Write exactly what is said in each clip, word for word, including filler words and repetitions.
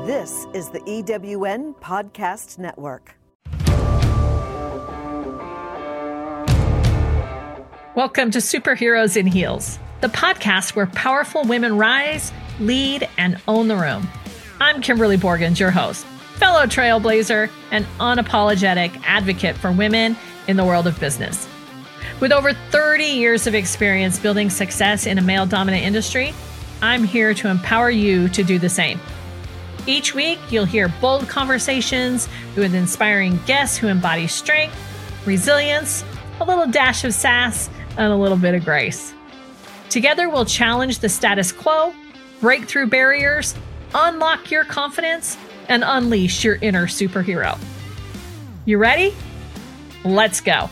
This is the E W N Podcast Network. Welcome to Superheroes in Heels, the podcast where powerful women rise, lead, and own the room. I'm Kimberly Borgens, your host, fellow trailblazer, and unapologetic advocate for women in the world of business. With over thirty years of experience building success in a male-dominant industry, I'm here to empower you to do the same. Each week, you'll hear bold conversations with inspiring guests who embody strength, resilience, a little dash of sass, and a little bit of grace. Together, we'll challenge the status quo, break through barriers, unlock your confidence, and unleash your inner superhero. You ready? Let's go.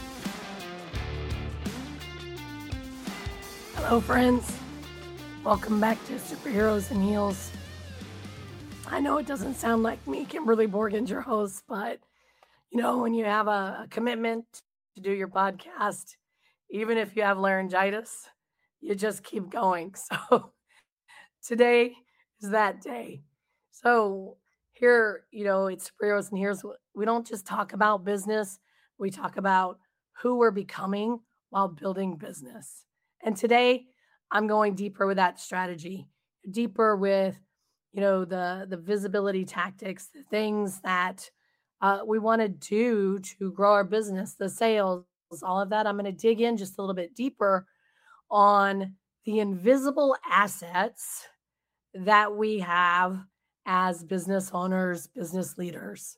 Hello, friends. Welcome back to Superheroes in Heels. I know it doesn't sound like me, Kimberly Borgens, your host, but you know, when you have a, a commitment to do your podcast, even if you have laryngitis, you just keep going. So today is that day. So here, you know, it's Superheroes and Heroes. We don't just talk about business. We talk about who we're becoming while building business. And today I'm going deeper with that strategy, deeper with, you know, the, the visibility tactics, the things that uh, we want to do to grow our business, the sales, all of that. I'm going to dig in just a little bit deeper on the invisible assets that we have as business owners, business leaders.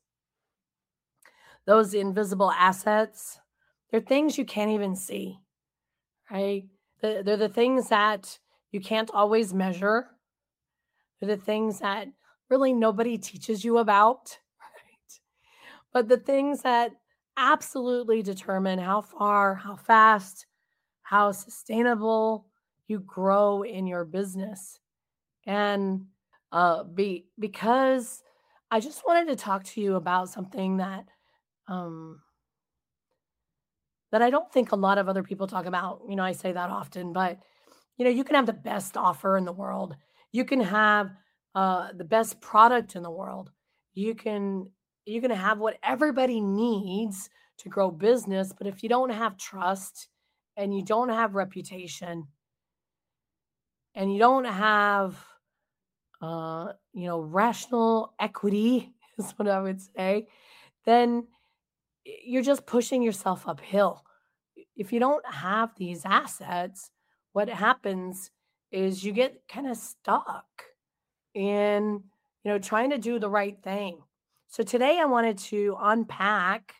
Those invisible assets, they're things you can't even see, right? They're the things that you can't always measure. They're the things that really nobody teaches you about, right? But the things that absolutely determine how far, how fast, how sustainable you grow in your business. And uh, be because I just wanted to talk to you about something that um, that I don't think a lot of other people talk about. You know, I say that often, but you know, you can have the best offer in the world. You can have uh, the best product in the world. You can you can have what everybody needs to grow business, but if you don't have trust and you don't have reputation and you don't have uh, you know, rational equity is what I would say, then you're just pushing yourself uphill. If you don't have these assets, what happens is you get kind of stuck in, you know, trying to do the right thing. So today I wanted to unpack,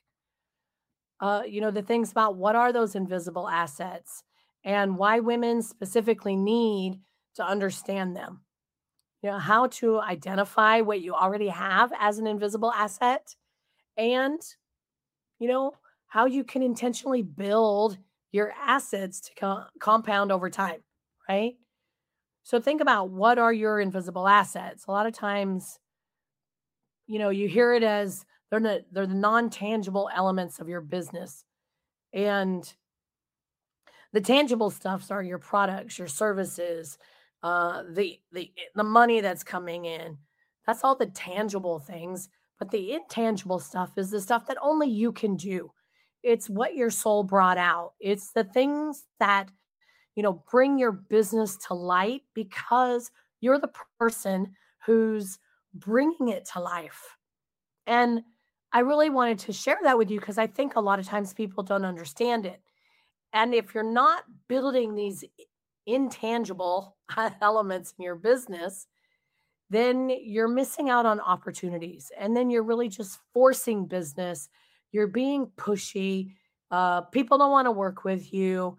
uh, you know, the things about what are those invisible assets and why women specifically need to understand them. You know, how to identify what you already have as an invisible asset and, you know, how you can intentionally build your assets to co- compound over time, right? So think about what are your invisible assets. A lot of times, you know, you hear it as they're not, they're the non-tangible elements of your business. And the tangible stuffs are your products, your services, uh, the the the money that's coming in. That's all the tangible things. But the intangible stuff is the stuff that only you can do. It's what your soul brought out. It's the things that, you know, bring your business to light because you're the person who's bringing it to life. And I really wanted to share that with you because I think a lot of times people don't understand it. And if you're not building these intangible elements in your business, then you're missing out on opportunities. And then you're really just forcing business. You're being pushy. Uh, people don't want to work with you.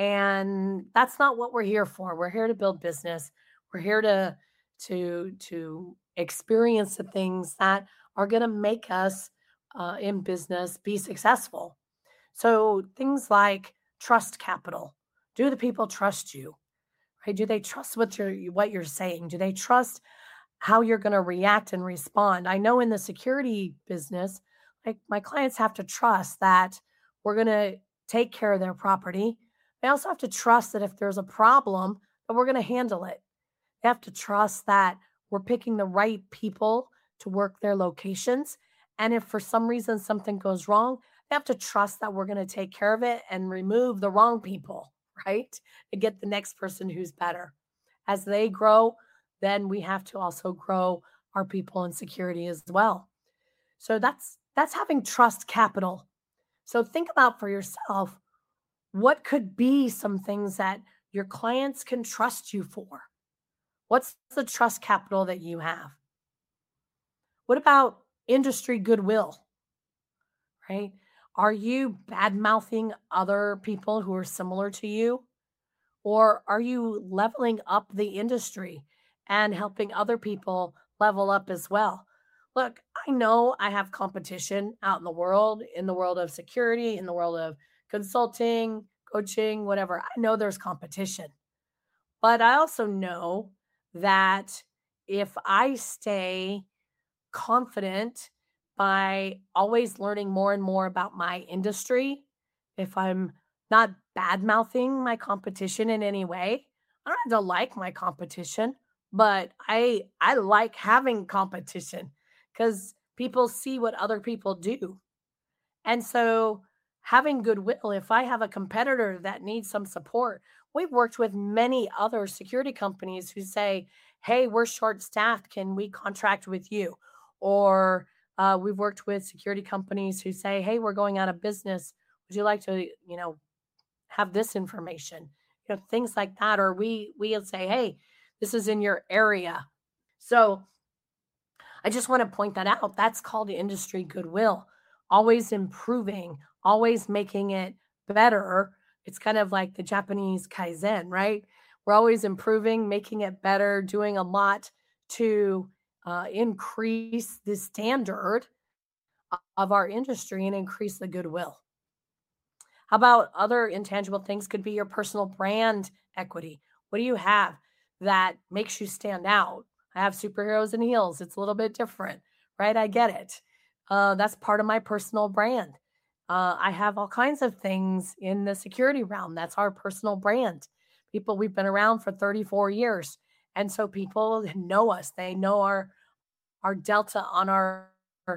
And that's not what we're here for. We're here to build business. We're here to, to, to experience the things that are going to make us uh, in business be successful. So things like trust capital. Do the people trust you? Right? Do they trust what you're what you're saying? Do they trust how you're going to react and respond? I know in the security business, like my clients have to trust that we're going to take care of their property. They also have to trust that if there's a problem, that we're going to handle it. They have to trust that we're picking the right people to work their locations. And if for some reason something goes wrong, they have to trust that we're going to take care of it and remove the wrong people, right? And get the next person who's better. As they grow, then we have to also grow our people in security as well. So that's that's having trust capital. So think about for yourself, what could be some things that your clients can trust you for? What's the trust capital that you have? What about industry goodwill, right? Are you bad-mouthing other people who are similar to you? Or are you leveling up the industry and helping other people level up as well? Look, I know I have competition out in the world, in the world of security, in the world of consulting, coaching, whatever. I know there's competition. But I also know that if I stay confident by always learning more and more about my industry, if I'm not bad-mouthing my competition in any way, I don't have to like my competition, but I I like having competition because people see what other people do. And so having goodwill, if I have a competitor that needs some support, we've worked with many other security companies who say, hey, we're short-staffed. Can we contract with you? Or uh, we've worked with security companies who say, hey, we're going out of business. Would you like to, you know, have this information? You know, things like that. Or we we'll say, hey, this is in your area. So I just want to point that out. That's called industry goodwill. Always improving, always making it better. It's kind of like the Japanese Kaizen, right? We're always improving, making it better, doing a lot to uh, increase the standard of our industry and increase the goodwill. How about other intangible things? Could be your personal brand equity. What do you have that makes you stand out? I have superheroes in heels. It's a little bit different, right? I get it. Uh, that's part of my personal brand. Uh, I have all kinds of things in the security realm. That's our personal brand. People, we've been around for thirty-four years. And so people know us. They know our, our Delta on our,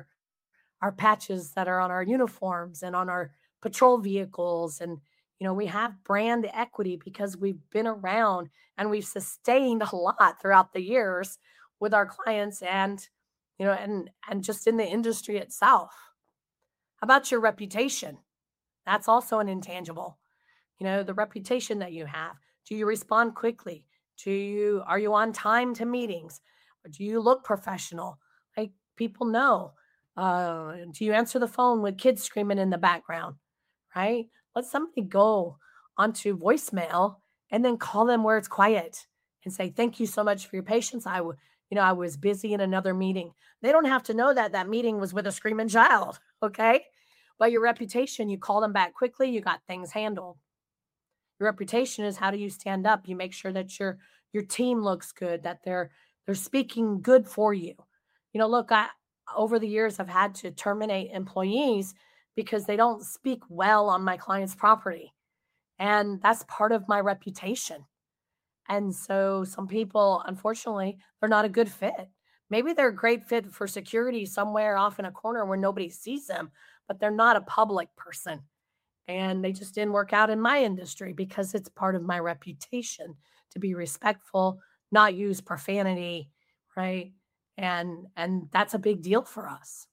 our patches that are on our uniforms and on our patrol vehicles. And, you know, we have brand equity because we've been around and we've sustained a lot throughout the years with our clients and, you know, and, and just in the industry itself. How about your reputation? That's also an intangible. You know, the reputation that you have. Do you respond quickly? Do you, are you on time to meetings? Or do you look professional? Like people know. Uh, do you answer the phone with kids screaming in the background? Right? Let somebody go onto voicemail and then call them where it's quiet and say, thank you so much for your patience. I, w- you know, I was busy in another meeting. They don't have to know that that meeting was with a screaming child. Okay. But your reputation, you call them back quickly. You got things handled. Your reputation is how do you stand up? You make sure that your, your team looks good, that they're, they're speaking good for you. You know, look, I, over the years, I've had to terminate employees because they don't speak well on my client's property. And that's part of my reputation. And so some people, unfortunately, they're not a good fit. Maybe they're a great fit for security somewhere off in a corner where nobody sees them, but they're not a public person. And they just didn't work out in my industry because it's part of my reputation to be respectful, not use profanity, right? And, and that's a big deal for us.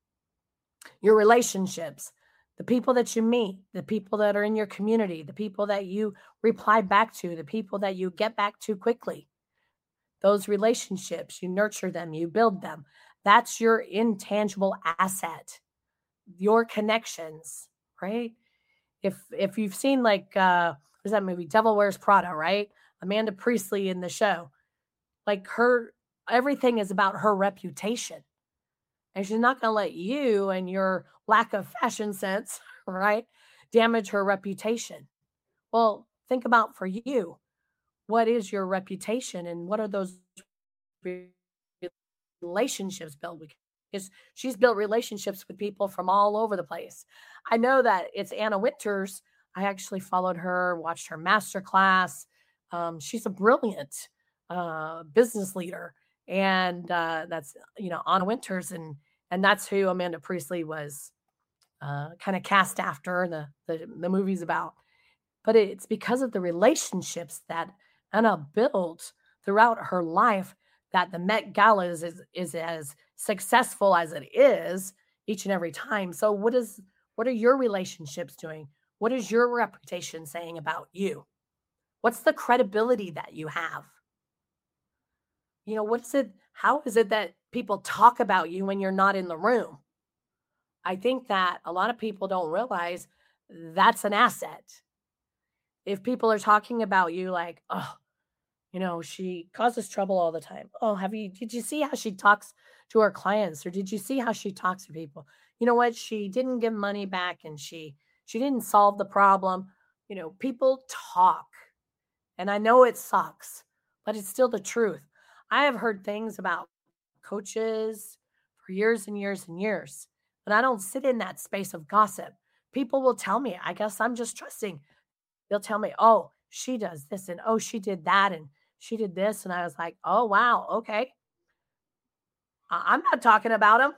Your relationships, the people that you meet, the people that are in your community, the people that you reply back to, the people that you get back to quickly. Those relationships, you nurture them, you build them. That's your intangible asset, your connections, right? If if you've seen like, uh, what is that movie, Devil Wears Prada, right? Amanda Priestley in the show, like her, everything is about her reputation. And she's not going to let you and your lack of fashion sense, right, damage her reputation. Well, think about for you, what is your reputation and what are those relationships built? Because she's built relationships with people from all over the place. I know that it's Anna Winters. I actually followed her, watched her masterclass. Um, she's a brilliant uh, business leader. And uh, that's, you know, Anna Winters. And, and that's who Amanda Priestley was uh, kind of cast after, the, the, the movie's about. But it's because of the relationships that Anna built throughout her life that the Met Gala is, is, is as successful as it is each and every time. So what is, what are your relationships doing? What is your reputation saying about you? What's the credibility that you have? You know, what is it? How is it that people talk about you when you're not in the room? I think that a lot of people don't realize that's an asset. If people are talking about you like, oh, you know, she causes trouble all the time. Oh, have you, did you see how she talks to her clients? Or did you see how she talks to people? You know what? She didn't give money back and she, she didn't solve the problem. You know, people talk. And I know it sucks, but it's still the truth. I have heard things about coaches for years and years and years, but I don't sit in that space of gossip. People will tell me, I guess I'm just trusting. They'll tell me, oh, she does this and oh, she did that and she did this. And I was like, oh, wow, okay. I- I'm not talking about them,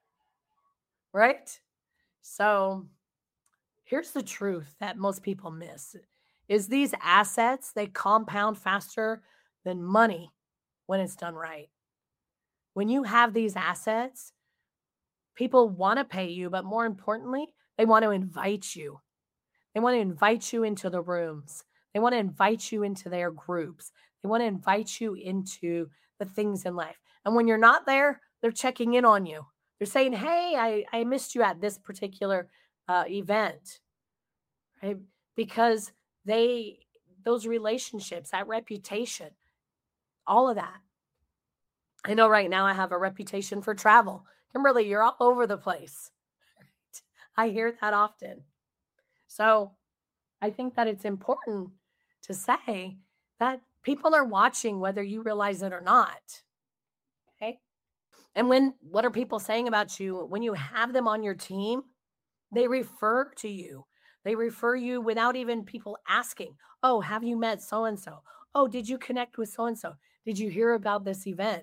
right? So here's the truth that most people miss is these assets, they compound faster than money when it's done right. When you have these assets, people want to pay you, but more importantly, they want to invite you. They want to invite you into the rooms. They want to invite you into their groups. They want to invite you into the things in life. And when you're not there, they're checking in on you. They're saying, hey, I, I missed you at this particular uh, event, right? Because they, those relationships, that reputation, all of that. I know right now I have a reputation for travel. Kimberly, you're all over the place. I hear that often. So I think that it's important to say that people are watching whether you realize it or not. Okay. And when, what are people saying about you? When you have them on your team, they refer to you. They refer you without even people asking, oh, have you met so-and-so? Oh, did you connect with so-and-so? Did you hear about this event?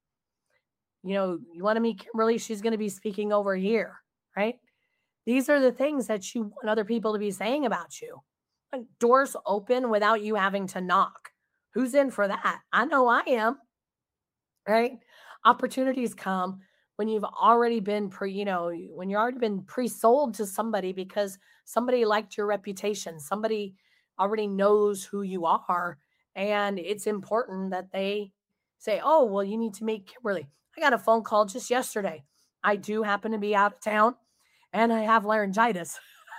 You know, you want to meet Kimberly? She's going to be speaking over here, right? These are the things that you want other people to be saying about you. Like doors open without you having to knock. Who's in for that? I know I am, right? Opportunities come when you've already been pre, you know, when you've already been pre-sold to somebody because somebody liked your reputation. Somebody already knows who you are. And it's important that they say, oh, well, you need to meet Kimberly. I got a phone call just yesterday. I do happen to be out of town and I have laryngitis.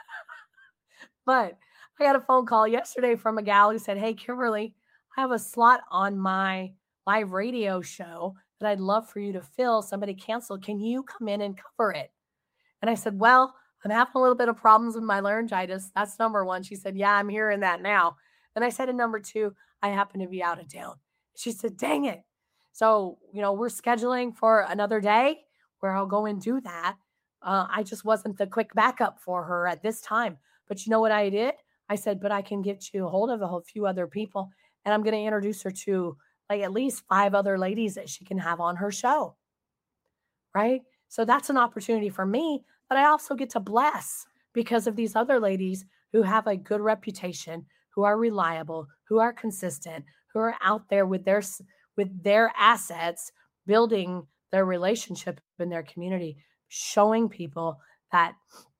But I got a phone call yesterday from a gal who said, hey, Kimberly, I have a slot on my live radio show that I'd love for you to fill. Somebody canceled. Can you come in and cover it? And I said, well, I'm having a little bit of problems with my laryngitis. That's number one. She said, yeah, I'm hearing that now. And I said, and number two, I happen to be out of town. She said, dang it. So, you know, we're scheduling for another day where I'll go and do that. Uh, I just wasn't the quick backup for her at this time. But you know what I did? I said, but I can get you a hold of a whole few other people. And I'm going to introduce her to like at least five other ladies that she can have on her show. Right? So that's an opportunity for me, but I also get to bless because of these other ladies who have a good reputation, who are reliable, who are consistent, who are out there with their with their assets, building their relationship in their community, showing people that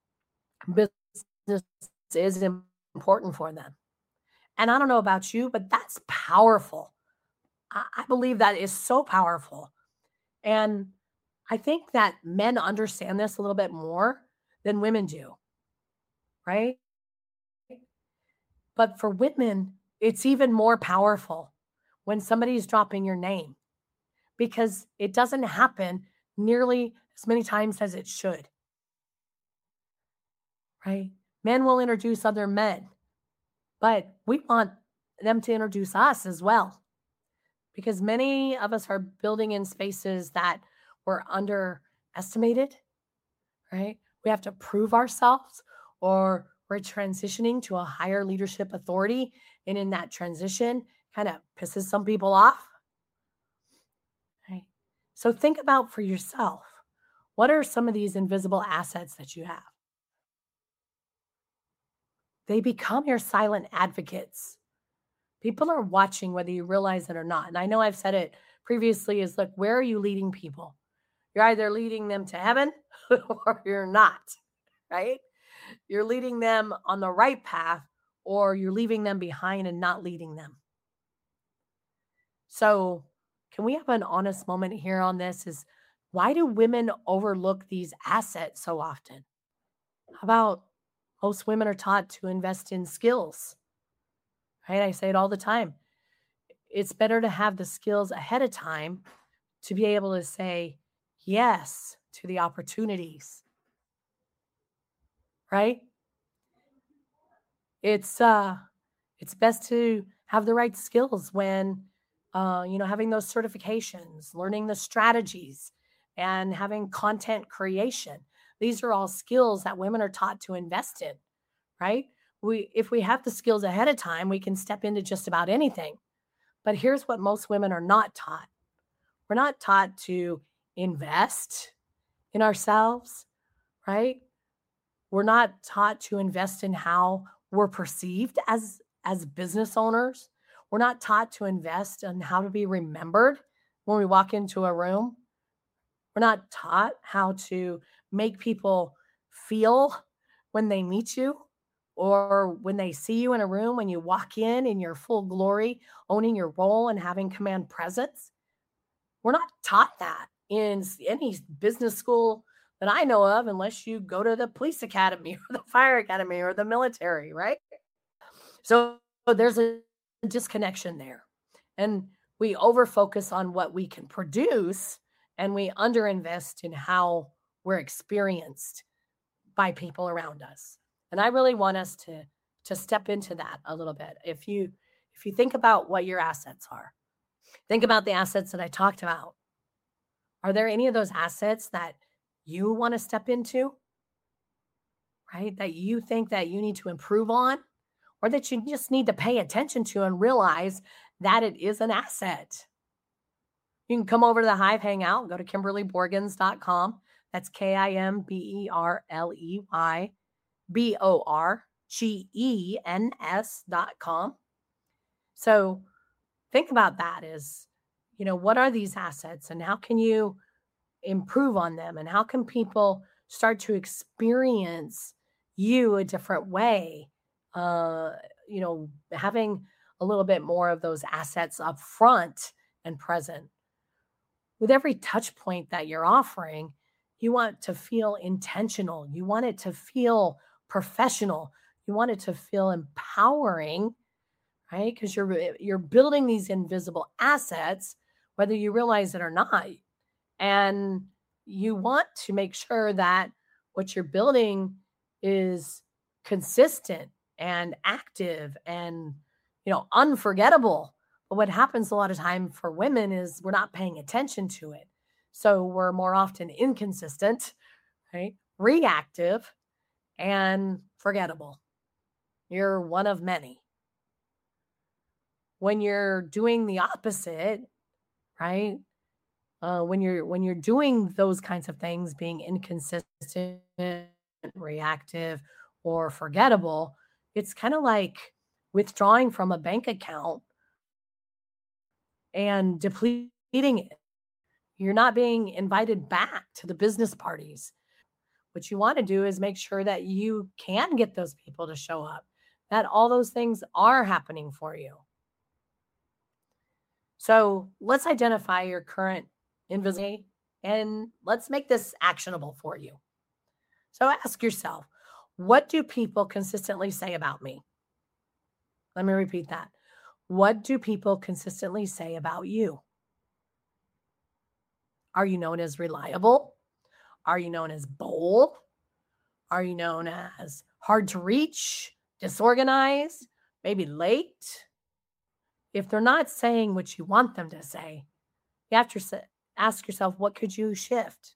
business is important for them. And I don't know about you, but that's powerful. I, I believe that is so powerful. And I think that men understand this a little bit more than women do, right? But for women, it's even more powerful when somebody's dropping your name because it doesn't happen nearly as many times as it should, right? Men will introduce other men, but we want them to introduce us as well because many of us are building in spaces that we're underestimated, right? We have to prove ourselves or we're transitioning to a higher leadership authority. And in that transition, kind of pisses some people off, right? So think about for yourself, what are some of these invisible assets that you have? They become your silent advocates. People are watching whether you realize it or not. And I know I've said it previously is look, where are you leading people? You're either leading them to heaven or you're not, right? You're leading them on the right path or you're leaving them behind and not leading them. So can we have an honest moment here on this is why do women overlook these assets so often? How about most women are taught to invest in skills, right? I say it all the time. It's better to have the skills ahead of time to be able to say yes to the opportunities, right? It's uh, it's best to have the right skills when, uh, you know, having those certifications, learning the strategies, and having content creation. These are all skills that women are taught to invest in, right? We, if we have the skills ahead of time, we can step into just about anything. But here's what most women are not taught. We're not taught to invest in ourselves, right? We're not taught to invest in how we're perceived as, as business owners. We're not taught to invest in how to be remembered when we walk into a room. We're not taught how to make people feel when they meet you or when they see you in a room, when you walk in in your full glory, owning your role and having command presence. We're not taught that in any business school that I know of, unless you go to the police academy or the fire academy or the military, right? So there's a disconnection there. And we overfocus on what we can produce and we underinvest in how we're experienced by people around us. And I really want us to, to step into that a little bit. If you, if you think about what your assets are, think about the assets that I talked about. Are there any of those assets that you want to step into, right? That you think that you need to improve on, or that you just need to pay attention to and realize that it is an asset? You can come over to the Hive Hangout, go to kimberly borgens dot com. That's K I M B E R L E Y B O R G E N S dot com. So think about that is, you know, what are these assets and how can you improve on them? And how can people start to experience you a different way? Uh, you know, having a little bit more of those assets up front and present. With every touch point that you're offering, you want to feel intentional. You want it to feel professional. You want it to feel empowering, right? Because you're you're building these invisible assets, whether you realize it or not. And you want to make sure that what you're building is consistent and active and, you know, unforgettable. But what happens a lot of time for women is we're not paying attention to it. So we're more often inconsistent, right? Reactive and forgettable. You're one of many. When you're doing the opposite, right? Uh, when you're when you're doing those kinds of things, being inconsistent, reactive, or forgettable, it's kind of like withdrawing from a bank account and depleting it. You're not being invited back to the business parties. What you want to do is make sure that you can get those people to show up, that all those things are happening for you. So let's identify your current invisibility and let's make this actionable for you. So ask yourself, what do people consistently say about me? Let me repeat that. What do people consistently say about you? Are you known as reliable? Are you known as bold? Are you known as hard to reach, disorganized, maybe late? If they're not saying what you want them to say, you have to ask yourself, what could you shift?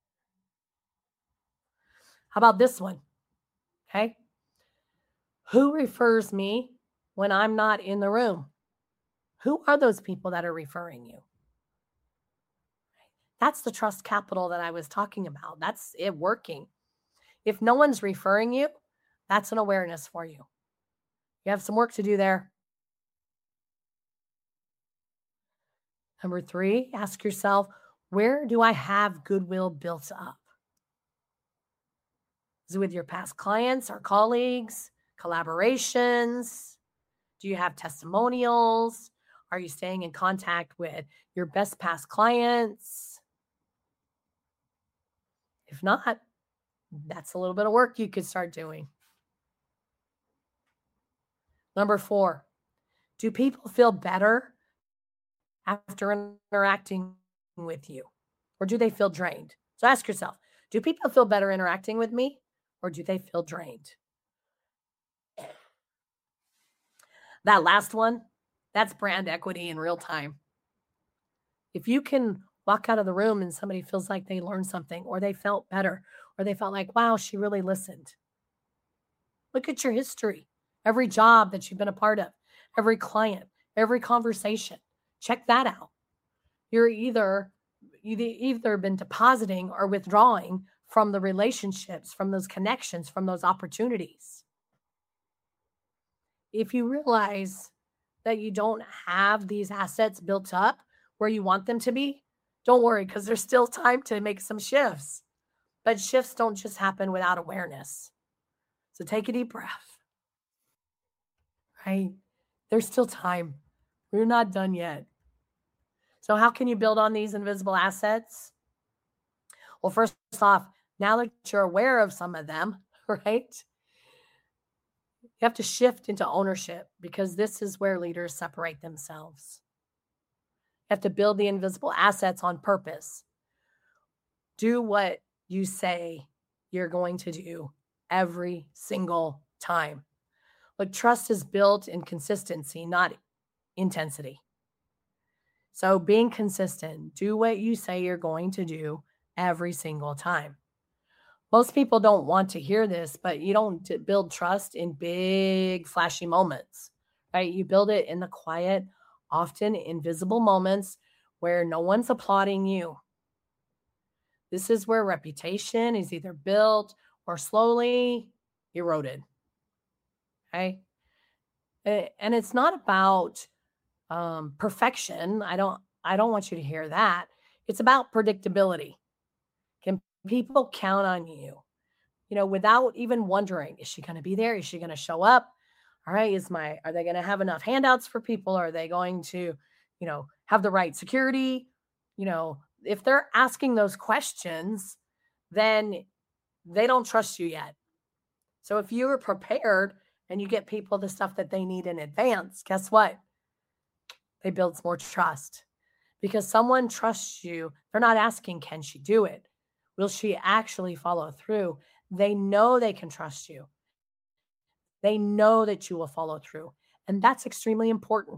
How about this one? Okay. Who refers me when I'm not in the room? Who are those people that are referring you? That's the trust capital that I was talking about. That's it working. If no one's referring you, that's an awareness for you. You have some work to do there. Number three, ask yourself, where do I have goodwill built up? Is it with your past clients or colleagues, collaborations? Do you have testimonials? Are you staying in contact with your best past clients? If not, that's a little bit of work you could start doing. Number four, do people feel better after interacting with you? Or do they feel drained? So ask yourself, do people feel better interacting with me? Or do they feel drained? That last one, that's brand equity in real time. If you can walk out of the room and somebody feels like they learned something, or they felt better, or they felt like, wow, she really listened. Look at your history. Every job that you've been a part of, every client, every conversation. Check that out. You're either, you've either been depositing or withdrawing from the relationships, from those connections, from those opportunities. If you realize that you don't have these assets built up where you want them to be, don't worry, because there's still time to make some shifts. But shifts don't just happen without awareness. So take a deep breath. Right? There's still time. We're not done yet. So how can you build on these invisible assets? Well, first off, now that you're aware of some of them, right? You have to shift into ownership, because this is where leaders separate themselves. You have to build the invisible assets on purpose. Do what you say you're going to do every single time. Look, trust is built in consistency, not intensity. So being consistent, do what you say you're going to do every single time. Most people don't want to hear this, but you don't build trust in big, flashy moments, right? You build it in the quiet, often invisible moments where no one's applauding you. This is where reputation is either built or slowly eroded. Okay? And it's not about um, perfection. I don't, I don't want you to hear that. It's about predictability. Can people count on you? You know, without even wondering, is she going to be there? Is she going to show up? All right. Is my, are they going to have enough handouts for people? Are they going to, you know, have the right security? You know, if they're asking those questions, then they don't trust you yet. So if you are prepared and you get people the stuff that they need in advance, guess what? They build more trust, because someone trusts you. They're not asking, can she do it? Will she actually follow through? They know they can trust you. They know that you will follow through. And that's extremely important.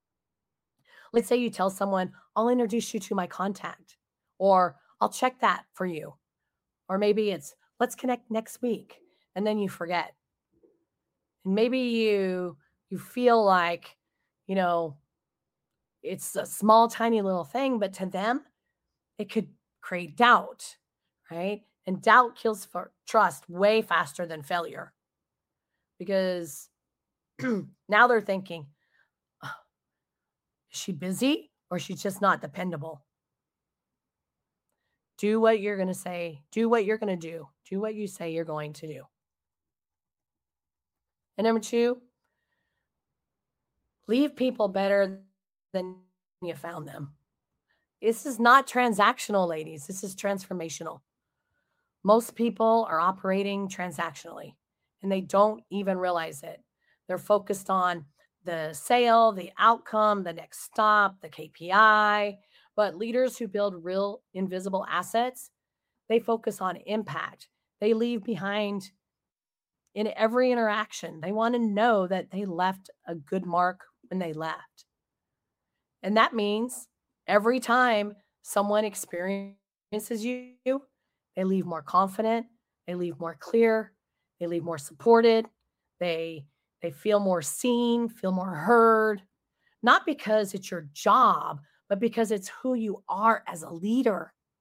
Let's say you tell someone, I'll introduce you to my contact, or I'll check that for you. Or maybe it's, let's connect next week. And then you forget. And maybe you, you feel like, you know, it's a small, tiny little thing, but to them, it could create doubt, right? And doubt kills for trust way faster than failure. Because now they're thinking, oh, is she busy or she's just not dependable? Do what you're going to say. Do what you're going to do. Do what you say you're going to do. And number two, leave people better than you found them. This is not transactional, ladies. This is transformational. Most people are operating transactionally, and they don't even realize it. They're focused on the sale, the outcome, the next stop, the K P I. But leaders who build real invisible assets, they focus on impact. They leave behind in every interaction. They want to know that they left a good mark when they left. And that means every time someone experiences you, they leave more confident, they leave more clear, they leave more supported, they, they feel more seen, feel more heard, not because it's your job, but because it's who you are as a leader.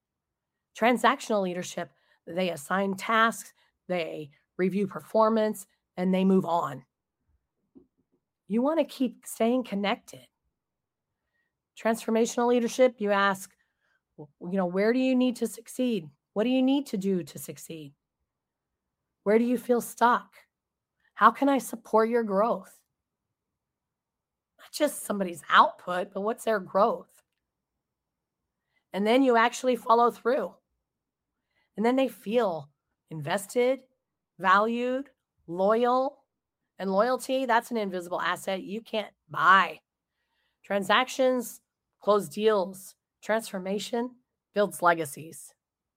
Transactional leadership, they assign tasks, they review performance, and they move on. You want to keep staying connected. Transformational leadership, you ask, you know, where do you need to succeed? What do you need to do to succeed? Where do you feel stuck? How can I support your growth? Not just somebody's output, but what's their growth? And then you actually follow through. And then they feel invested, valued, loyal. And loyalty, that's an invisible asset you can't buy. Transactions close deals. Transformation builds legacies.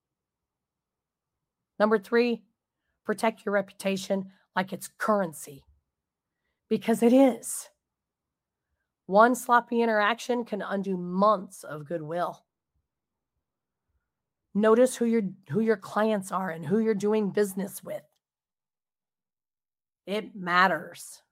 Number three, protect your reputation like it's currency, because it is. One sloppy interaction can undo months of goodwill. Notice who your who your clients are and who you're doing business with. It matters.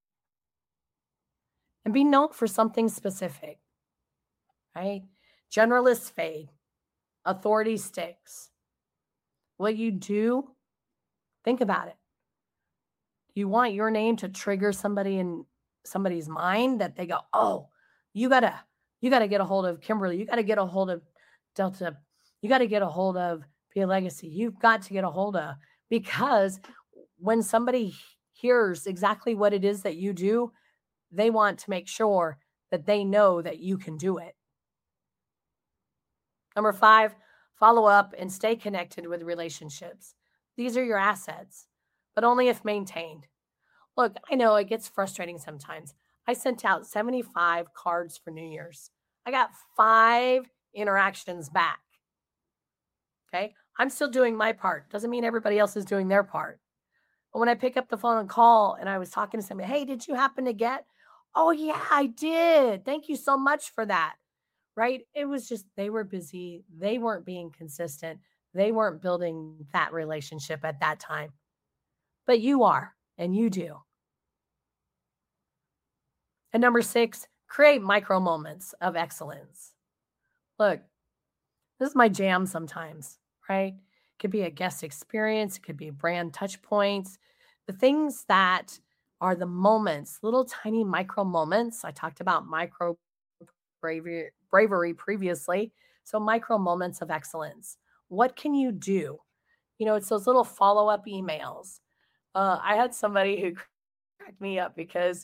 And be known for something specific, right? Generalists fade. Authority sticks. What you do, think about it. You want your name to trigger somebody in somebody's mind that they go, oh, you gotta, you gotta get a hold of Kimberly. You gotta get a hold of Delta. You gotta get a hold of Be a Legacy. You've got to get a hold of, because when somebody hears exactly what it is that you do, they want to make sure that they know that you can do it. Number five, follow up and stay connected with relationships. These are your assets, but only if maintained. Look, I know it gets frustrating sometimes. I sent out seventy-five cards for New Year's. I got five interactions back. Okay, I'm still doing my part. Doesn't mean everybody else is doing their part. But when I pick up the phone and call and I was talking to somebody, hey, did you happen to get? Oh, yeah, I did. Thank you so much for that. Right? It was just, they were busy. They weren't being consistent. They weren't building that relationship at that time. But you are, and you do. And number six, create micro moments of excellence. Look, this is my jam sometimes, right? It could be a guest experience. It could be brand touch points. The things that are the moments, little tiny micro moments. I talked about micro bravery, bravery previously. So micro moments of excellence. What can you do? You know, it's those little follow-up emails. Uh, I had somebody who cracked me up because,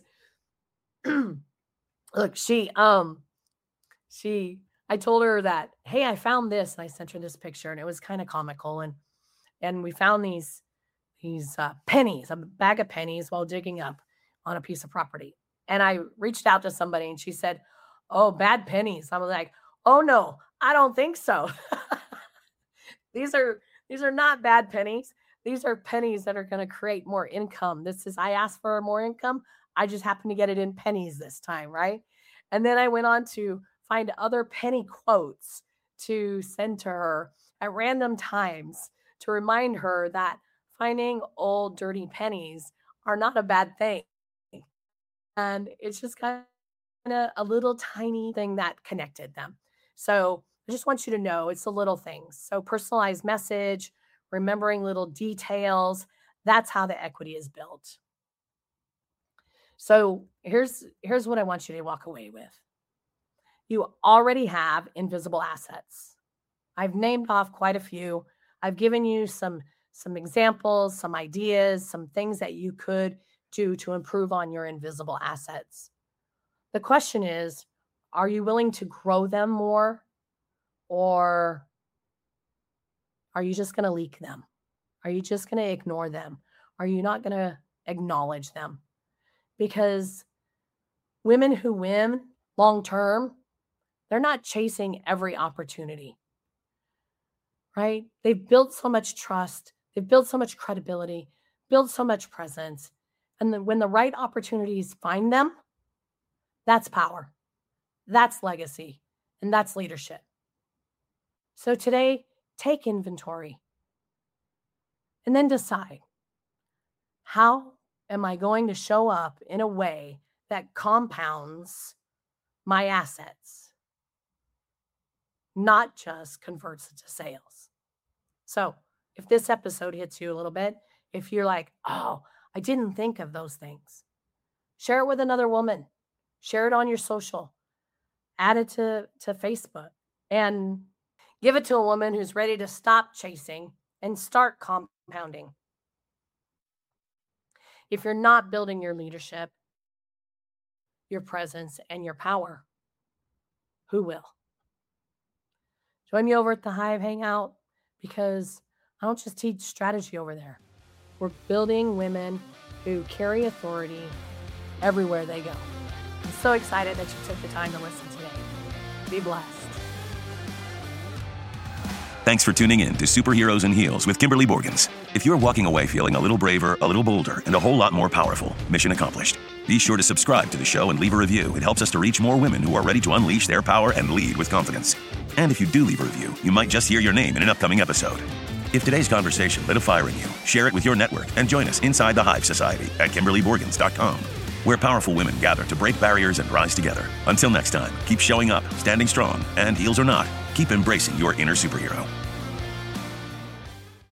look, she, um, she, I told her that, hey, I found this, and I sent her this picture, and it was kind of comical, and and we found these these uh, pennies, a bag of pennies, while digging up on a piece of property. And I reached out to somebody, and she said, "Oh, bad pennies." I was like, "Oh no, I don't think so." these are these are not bad pennies. These are pennies that are going to create more income. This is, I asked for more income. I just happened to get it in pennies this time, right? And then I went on to find other penny quotes to send to her at random times to remind her that finding old dirty pennies are not a bad thing. And it's just kind of a little tiny thing that connected them. So I just want you to know it's the little things. So personalized message, remembering little details, that's how the equity is built. So here's, here's what I want you to walk away with. You already have invisible assets. I've named off quite a few. I've given you some, some examples, some ideas, some things that you could do to improve on your invisible assets. The question is, are you willing to grow them more, or are you just going to leak them? Are you just going to ignore them? Are you not going to acknowledge them? Because women who win long-term, they're not chasing every opportunity, right? They've built so much trust. They've built so much credibility, built so much presence. And then when the right opportunities find them, that's power. That's legacy. And that's leadership. So today, take inventory and then decide, how am I going to show up in a way that compounds my assets, not just converts it to sales? So if this episode hits you a little bit, if you're like, oh, I didn't think of those things, share it with another woman. Share it on your social. Add it to, to Facebook. And give it to a woman who's ready to stop chasing and start compounding. If you're not building your leadership, your presence, and your power, who will? Join me over at the Hive Hangout, because I don't just teach strategy over there. We're building women who carry authority everywhere they go. I'm so excited that you took the time to listen today. Be blessed. Thanks for tuning in to Superheroes in Heels with Kimberly Borgens. If you're walking away feeling a little braver, a little bolder, and a whole lot more powerful, mission accomplished. Be sure to subscribe to the show and leave a review. It helps us to reach more women who are ready to unleash their power and lead with confidence. And if you do leave a review, you might just hear your name in an upcoming episode. If today's conversation lit a fire in you, share it with your network and join us inside the Hive Society at Kimberly Borgens dot com, where powerful women gather to break barriers and rise together. Until next time, keep showing up, standing strong, and heels or not, keep embracing your inner superhero.